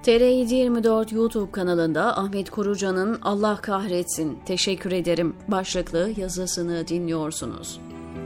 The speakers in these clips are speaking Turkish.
TR724 YouTube kanalında Ahmet Korucan'ın Allah kahretsin, teşekkür ederim başlıklı yazısını dinliyorsunuz.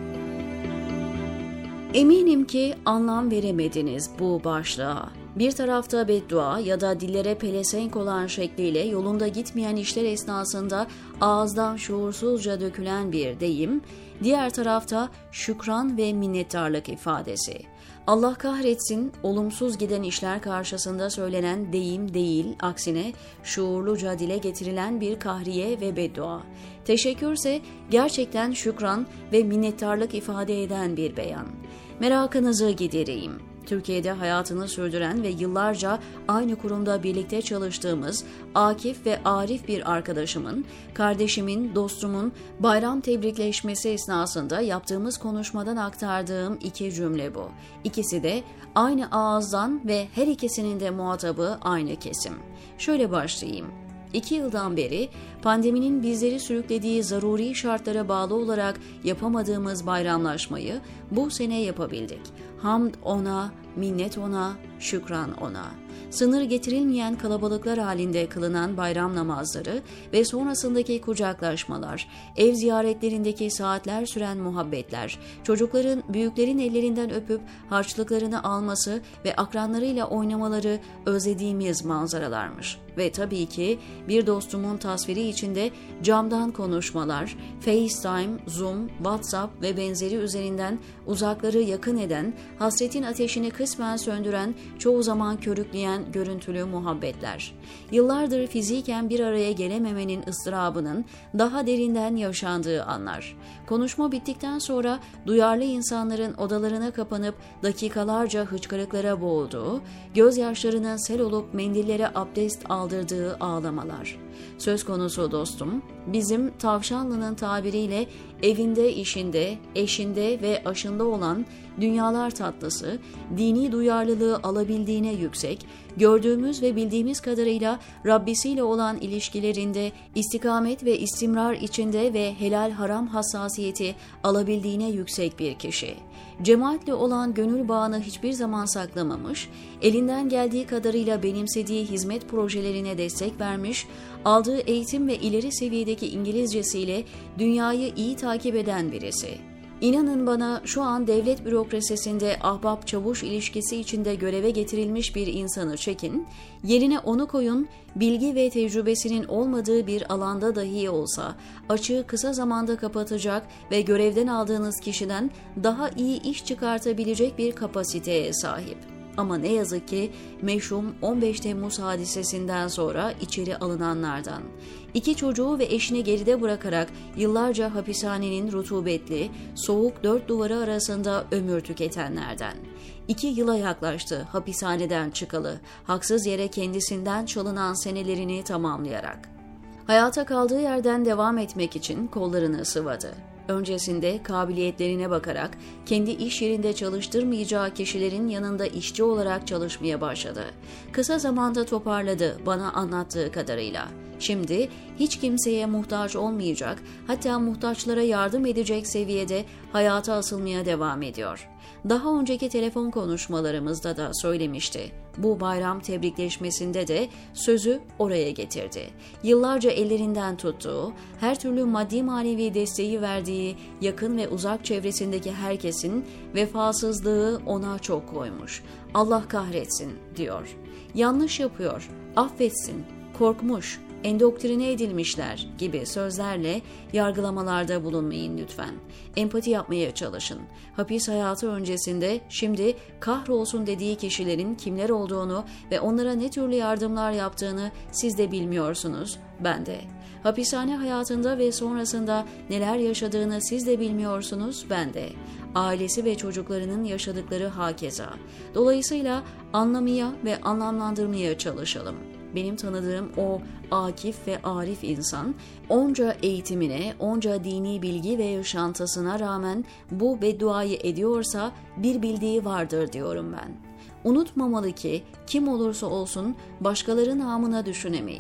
Eminim ki anlam veremediniz bu başlığa. Bir tarafta beddua ya da dillere pelesenk olan şekliyle yolunda gitmeyen işler esnasında ağızdan şuursuzca dökülen bir deyim, diğer tarafta şükran ve minnettarlık ifadesi. Allah kahretsin, olumsuz giden işler karşısında söylenen deyim değil, aksine şuurluca dile getirilen bir kahriye ve beddua. Teşekkürse gerçekten şükran ve minnettarlık ifade eden bir beyan. Merakınızı gidereyim. Türkiye'de hayatını sürdüren ve yıllarca aynı kurumda birlikte çalıştığımız Akif ve Arif bir arkadaşımın, kardeşimin, dostumun bayram tebrikleşmesi esnasında yaptığımız konuşmadan aktardığım iki cümle bu. İkisi de aynı ağızdan ve her ikisinin de muhatabı aynı kesim. Şöyle başlayayım. 2 yıldan beri pandeminin bizleri sürüklediği zaruri şartlara bağlı olarak yapamadığımız bayramlaşmayı bu sene yapabildik. Hamd ona, minnet ona, şükran ona. Sınır getirilmeyen kalabalıklar halinde kılınan bayram namazları ve sonrasındaki kucaklaşmalar, ev ziyaretlerindeki saatler süren muhabbetler, çocukların büyüklerin ellerinden öpüp harçlıklarını alması ve akranlarıyla oynamaları özlediğimiz manzaralarmış. Ve tabii ki bir dostumun tasviri içinde camdan konuşmalar, FaceTime, Zoom, WhatsApp ve benzeri üzerinden uzakları yakın eden, hasretin ateşini kısmen söndüren, çoğu zaman körükleyen görüntülü muhabbetler. Yıllardır fiziken bir araya gelememenin ıstırabının daha derinden yaşandığı anlar. Konuşma bittikten sonra duyarlı insanların odalarına kapanıp dakikalarca hıçkırıklara boğulduğu, gözyaşlarının sel olup mendillere abdest aldırdığı ağlamalar. Söz konusu dostum, bizim Tavşanlı'nın tabiriyle evinde, işinde, eşinde ve aşında olan dünyalar tatlısı, dini duyarlılığı alabildiğine yüksek, gördüğümüz ve bildiğimiz kadarıyla Rabbisiyle olan ilişkilerinde istikamet ve istimrar içinde ve helal haram hassasiyeti alabildiğine yüksek bir kişi. Cemaatle olan gönül bağını hiçbir zaman saklamamış, elinden geldiği kadarıyla benimsediği hizmet projelerine destek vermiş, aldığı eğitim ve ileri seviyedeki İngilizcesiyle dünyayı iyi takip eden birisi. İnanın bana şu an devlet bürokrasisinde ahbap-çavuş ilişkisi içinde göreve getirilmiş bir insanı çekin, yerine onu koyun, bilgi ve tecrübesinin olmadığı bir alanda dahi olsa açığı kısa zamanda kapatacak ve görevden aldığınız kişiden daha iyi iş çıkartabilecek bir kapasiteye sahip. Ama ne yazık ki meşhum 15 Temmuz hadisesinden sonra içeri alınanlardan. 2 çocuğu ve eşini geride bırakarak yıllarca hapishanenin rutubetli, soğuk 4 duvarı arasında ömür tüketenlerden. 2 yıla yaklaştı hapishaneden çıkalı, haksız yere kendisinden çalınan senelerini tamamlayarak. Hayata kaldığı yerden devam etmek için kollarını sıvadı. Öncesinde kabiliyetlerine bakarak kendi iş yerinde çalıştırmayacağı kişilerin yanında işçi olarak çalışmaya başladı. Kısa zamanda toparladı bana anlattığı kadarıyla. Şimdi hiç kimseye muhtaç olmayacak, hatta muhtaçlara yardım edecek seviyede hayata asılmaya devam ediyor. Daha önceki telefon konuşmalarımızda da söylemişti. Bu bayram tebrikleşmesinde de sözü oraya getirdi. Yıllarca ellerinden tuttuğu, her türlü maddi manevi desteği verdiği yakın ve uzak çevresindeki herkesin vefasızlığı ona çok koymuş. Allah kahretsin diyor. Yanlış yapıyor, affetsin, korkmuş, endoktrine edilmişler gibi sözlerle yargılamalarda bulunmayın lütfen. Empati yapmaya çalışın. Hapis hayatı öncesinde şimdi kahrolsun dediği kişilerin kimler olduğunu ve onlara ne türlü yardımlar yaptığını siz de bilmiyorsunuz, ben de. Hapishane hayatında ve sonrasında neler yaşadığını siz de bilmiyorsunuz, ben de. Ailesi ve çocuklarının yaşadıkları hakeza. Dolayısıyla anlamaya ve anlamlandırmaya çalışalım. Benim tanıdığım o Akif ve Arif insan, onca eğitimine, onca dini bilgi ve yaşantısına rağmen bu bedduayı ediyorsa bir bildiği vardır diyorum ben. Unutmamalı ki kim olursa olsun başkaları namına düşünemeyiz.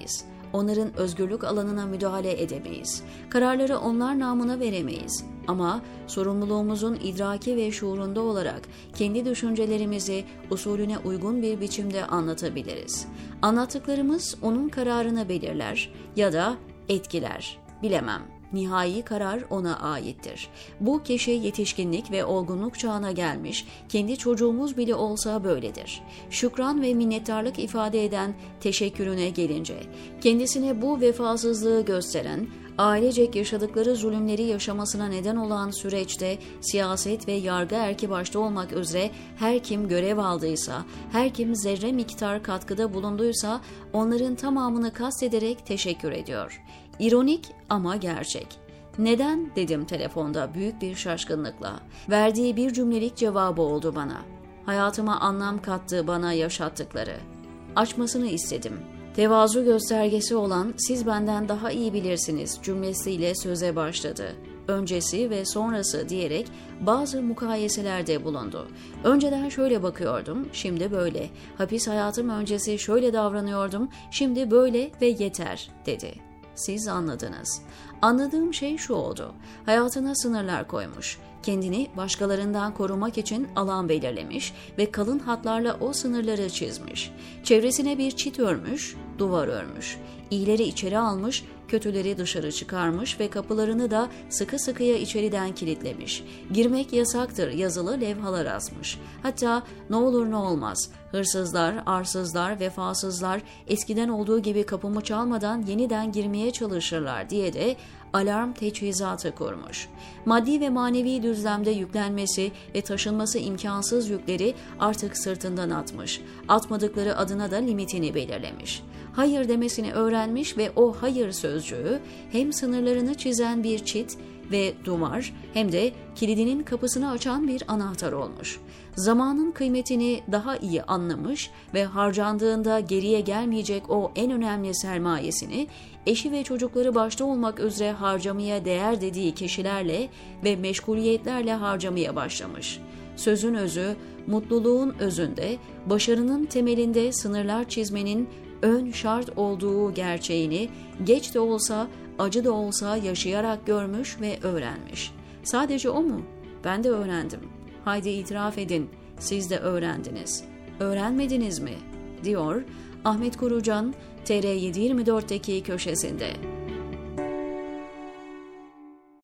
Onların özgürlük alanına müdahale edemeyiz. Kararları onlar namına veremeyiz. Ama sorumluluğumuzun idraki ve şuurunda olarak kendi düşüncelerimizi usulüne uygun bir biçimde anlatabiliriz. Anlattıklarımız onun kararını belirler ya da etkiler. Bilemem. Nihai karar ona aittir. Bu kişi yetişkinlik ve olgunluk çağına gelmiş, kendi çocuğumuz bile olsa böyledir. Şükran ve minnettarlık ifade eden teşekkürüne gelince, kendisine bu vefasızlığı gösteren, ailecek yaşadıkları zulümleri yaşamasına neden olan süreçte siyaset ve yargı erki başta olmak üzere her kim görev aldıysa, her kim zerre miktar katkıda bulunduysa onların tamamını kastederek teşekkür ediyor. İronik ama gerçek. Neden dedim telefonda büyük bir şaşkınlıkla. Verdiği bir cümlelik cevabı oldu bana. Hayatıma anlam kattığı bana yaşattıkları. Açmasını istedim. Tevazu göstergesi olan "siz benden daha iyi bilirsiniz" cümlesiyle söze başladı. Öncesi ve sonrası diyerek bazı mukayeselerde bulundu. Önceden şöyle bakıyordum, şimdi böyle. Hapis hayatım öncesi şöyle davranıyordum, şimdi böyle ve yeter dedi. Siz anladınız. Anladığım şey şu oldu. Hayatına sınırlar koymuş. Kendini başkalarından korumak için alan belirlemiş ve kalın hatlarla o sınırları çizmiş. Çevresine bir çit örmüş, duvar örmüş. İyileri içeri almış, kötüleri dışarı çıkarmış ve kapılarını da sıkı sıkıya içeriden kilitlemiş. Girmek yasaktır yazılı levhalar asmış. Hatta ne olur ne olmaz, hırsızlar, arsızlar, vefasızlar eskiden olduğu gibi kapımı çalmadan yeniden girmeye çalışırlar diye de alarm teçhizatı kurmuş. Maddi ve manevi düzlemde yüklenmesi ve taşınması imkansız yükleri artık sırtından atmış. Atmadıkları adına da limitini belirlemiş. Hayır demesini öğrenmiş ve o hayır sözcüğü hem sınırlarını çizen bir çit ve duvar hem de kilidinin kapısını açan bir anahtar olmuş. Zamanın kıymetini daha iyi anlamış ve harcandığında geriye gelmeyecek o en önemli sermayesini eşi ve çocukları başta olmak üzere harcamaya değer dediği kişilerle ve meşguliyetlerle harcamaya başlamış. Sözün özü, mutluluğun özünde, başarının temelinde sınırlar çizmenin ön şart olduğu gerçeğini geç de olsa, acı da olsa yaşayarak görmüş ve öğrenmiş. Sadece o mu? Ben de öğrendim. Haydi itiraf edin, siz de öğrendiniz. Öğrenmediniz mi? Diyor Ahmet Kurucan, TR724'deki köşesinde.